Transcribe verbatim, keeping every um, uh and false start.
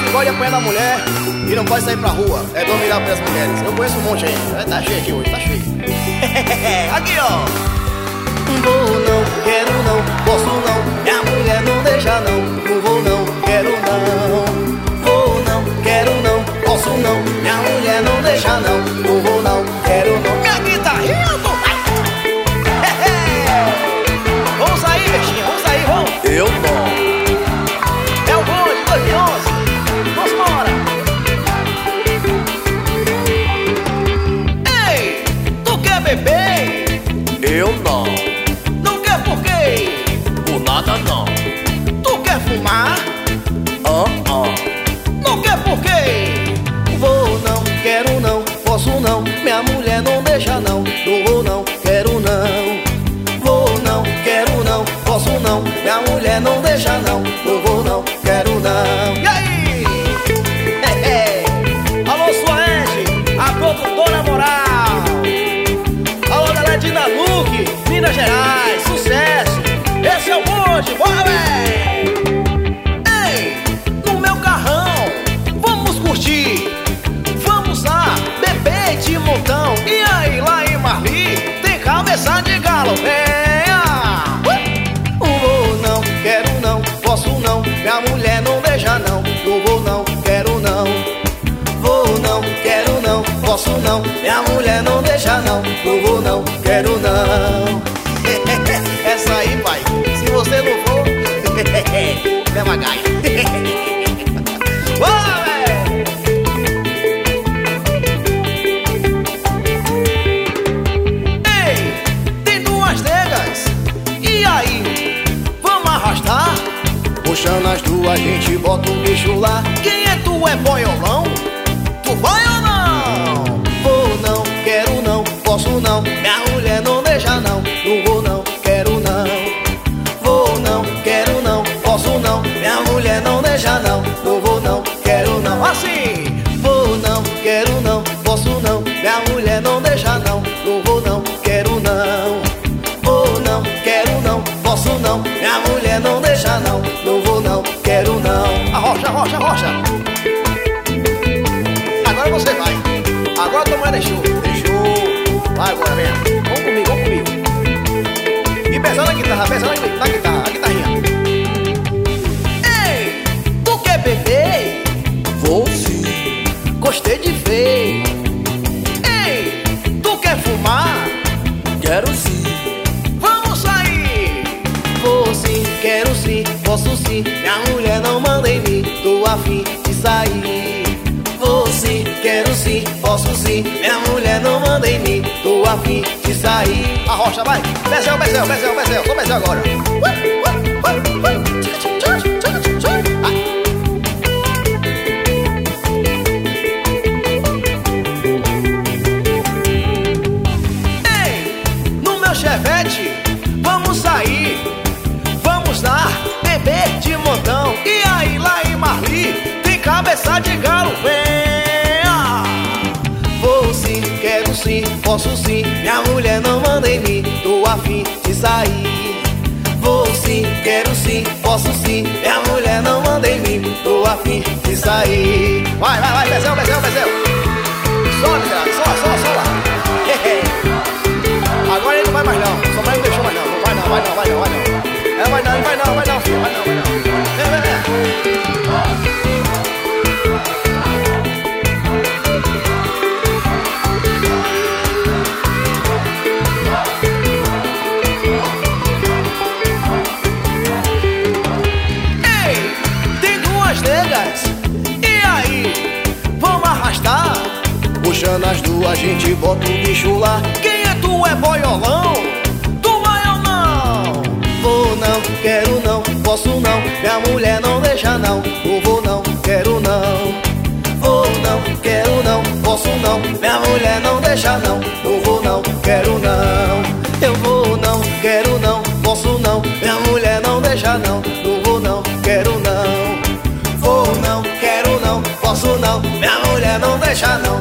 que gosta de apanhar da mulher e não pode sair pra rua, é dominado pelas mulheres. Eu conheço um monte aí, tá cheio aqui hoje, tá cheio. Aqui, ó. Vou não, quero não, posso não, minha mulher não deixa não. Não vou não, quero não. Vou não, quero não, posso não, minha mulher não deixa não. Não vou não, quero não. Minha guitarrinha, tô... Vamos sair, Betinha, vamos sair, vamos. Eu não. É o bonde, dois mil e onze. Vamos embora. Ei, tu quer beber? Eu não. Não quer por quê? Por nada não. Tu quer fumar? Ah, ah. Não quer por quê? Vou não, quero não, posso não, minha mulher não deixa não. Não vou não, quero não. Vou não, quero não, posso não, minha mulher não deixa não. Não vou não, quero não. E aí? É, é. Alô, Suede, a produtora moral. Alô, galera de Naluque, Minas Gerais, sucesso. Esse é o bonde, bora, véi. Ei, no meu carrão, vamos curtir. Vamos lá, beber de montão. E aí, lá em Marli, tem cabeça de galo, venha. Vou não, quero não, posso não, minha mulher não deixa não. Não vou não, quero não. Vou não, quero não, posso não, minha mulher não deixa não. Não vou não, quero não. Essa aí, pai, se você não for, é uma gaia. Bora, velho! Ei, tem duas negas, e aí, vamos arrastar? Puxando as duas, a gente bota um bicho lá. Quem é tu, é boiolão? Tu vai ou não? Vou não, quero não, posso não, minha mulher não deixa não. Não vou não, quero não. Vou não, quero não, posso não, minha mulher não deixa não. Não vou não, quero não. Assim! Vou não, quero não, posso não, minha mulher não deixa não. Não vou não, quero não. Vou não, quero não, posso não, minha mulher não deixa não. Não vou não, quero não. Arrocha, arrocha, arrocha. Agora você vai. Agora tua mãe deixou. Deixou. Vai agora, vem. Vamos comigo, vamos comigo. E pesando na guitarra, pesando na guitarra, a guitarrinha. Ei, tu quer beber? Vou sim. Gostei de ver. Ei, tu quer fumar? Quero sim. Vamos sair. Vou sim, quero sim, posso sim, minha mulher não manda em mim. Tô afim de sair. Vou sim, quero sim, posso sim, minha mulher não manda em mim. Tô afim de sair. Arrocha, vai. Bezéu, Bezéu, Bezéu, Bezéu. Só Bezéu agora. Ei, no meu Chevette, vamos sair. Vamos lá, beber de montão. E aí, lá em Marli, tem cabeça de galo, venha. Vou sim, quero sim, posso sim, minha mulher não manda em mim. Tô afim de sair. Vou sim, quero sim, posso sim, minha mulher não manda em mim. Tô afim de sair. Vai, vai, vai, Bezéu, Bezéu, Bezéu. Sobe, cara, só, só, só lá. Agora ele não vai mais não, só mais não deixou mais não. Não vai não, vai não, vai não, vai não. É, vai não, vai não, vai não, filho, vai não, vai não. Vem, vem, vem. Ei, tem duas negas, e aí, vamos arrastar? Puxando as duas, a gente bota o bicho lá. Quem é tu, é boiolão? Tu vai ou não? Vou não, quero não, posso não, minha mulher não deixa não. Não vou não, quero não. Vou não, quero não, posso não, minha mulher não deixa não. Não vou não, quero não. Eu vou não, quero não, posso não, minha mulher não deixa não. Não vou não, quero não. Vou não, quero não, posso não, minha mulher não deixa não.